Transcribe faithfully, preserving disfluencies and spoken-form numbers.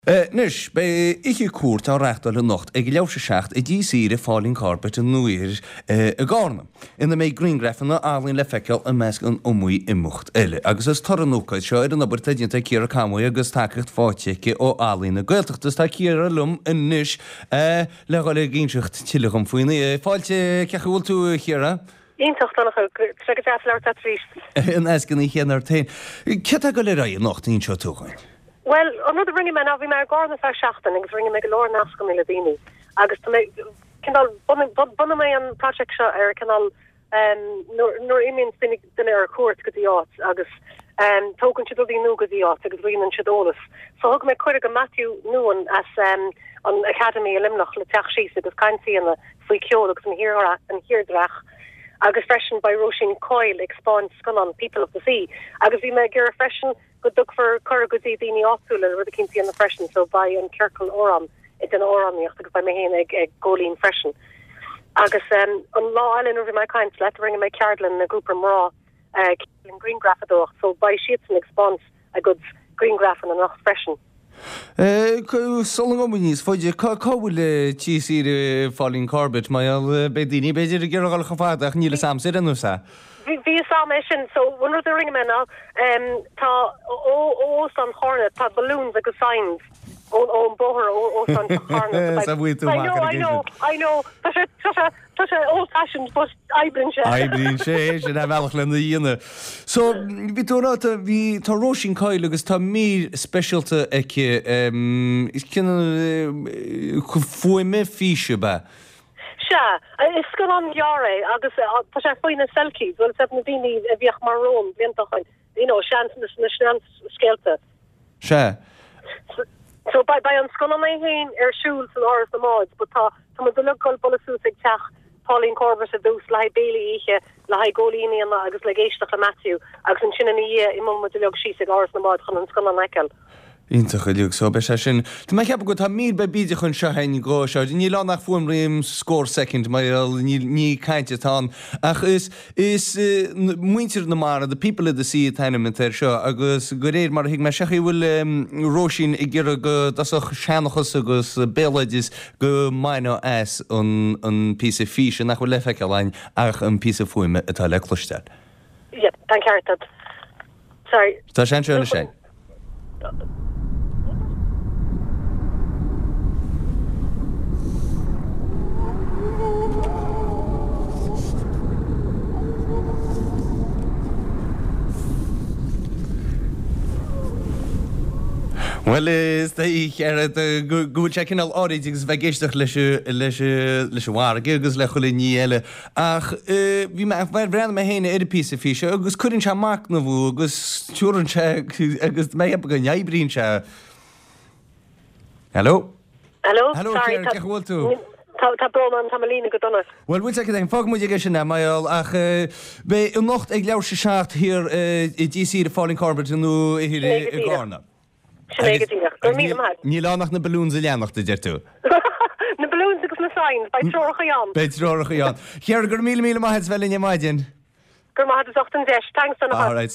Nus, bij ik koert aan recht al een nacht. Ik geloof zegt, ik die zie de falling carpet en nu is een garden. En dan met green graph en alleen lefekel en mesk een omui in mocht. Elle, agus is torren ook uit zo. Dan op het je te keer kamoe, agus taket foutje o alleen een gultig. Dus dat keer lum en nus. Leg al geen zucht chillig om voor je. Foutje, kijk wel toe hier, hè? Intocht dan nog ook. Ik zeg het even laat dat triest. En als ik niet hier naar teen. Kijk dat galerij nog niet zo toe. Well, another ringing man, I'll be my garden for Shachtan, and ringing me galore Nascom Miladini. August to make, can all, one of my own projects, or can all, um, nor imins been in our court, good the yacht, August, um, token to the new good the yacht, because we in Shadolas. So, Hug me quite a Matthew Newan as, um, on Academy Limnoch, Letach Shees, because can't see in the free kyo, because I'm here and here drach. Agus freshen by Roisin Coyle, expand scun on people of the sea. Agus we make a freshen, good look for Curraguzi Dini Osula, where the Kinsey and the freshen, so by an Kirkle Oram, it's an Oram, because by Mahan, a Golene freshen. Agus, um, on Law Island over my kind, let ring my Cardlin, a group of Raw, uh, in Green Graffador, so by sheets and expanse, a good Green Graff and enough freshen. Solling ominies, foide cowle cheesy falling carpet, my bedini, better get all of Nila Sam said and Nusa. Via Salmation, so one of the ringmen now, um, ta o o son hornet, ta balloons like a signs, o o boher o o son hornet. I know, I know, I know. Such a such a such a old fashioned, but Ibrin she. Ibrin she, she have Alchland the yene. So we do not we ta Roisin Coyle agus ta me special to eke um is can foi me fiche ba. Sha, it's gone on yare. Agus, pas I find a selkies. Well, it's not been a viach maroon. You know, chance in the chance skelter. Sha. So by by on scone on my hand, er shoes and ours the mods, but ta some of the local policies tach Pauline Corbett a dose like Bailey ihe like Golini and agus like Eishtach Matthew. Agus in Chinania imam with the log she said ours the mod on scone on Michael. Integral so beshin. To make up good ha mir by bide chun shahin go shot. Ni la nach form rim score second my ni ni kind on. Ach is is muintir na mar the people of the sea tournament there show agus goreir mar hig ma shachi will Roisin igir go das och shanachos agus bellages go minor as on on piece of fish nach will lefek line ach an piece of foim at a lekloster. Yep, thank you. Sorry. Ta shan shön shay. Well, is the here the good checking all audits vegestig lesje lesje lesje waar gegus lechole niele ach wie ma brand me heen in piece fish agus couldn't cha mark no agus churn check agus me heb gan Ibrin cha. Hello. Hello. Hello. Sorry. Kijk wel toe. Ta Broman Tamalina gedonnet. Well, we take then fog moet je geshen na mail ach bij een nacht ik lausche schacht hier die zie de falling carpet nu hier garna. Ní lá nach na balloons a leannach de deirú. Na balloons agus na signs, by trocha Jan. By trocha Jan. Chear gur mí mí maithid bheile in maidin. Gur maithid is ochtan deis, thanks on a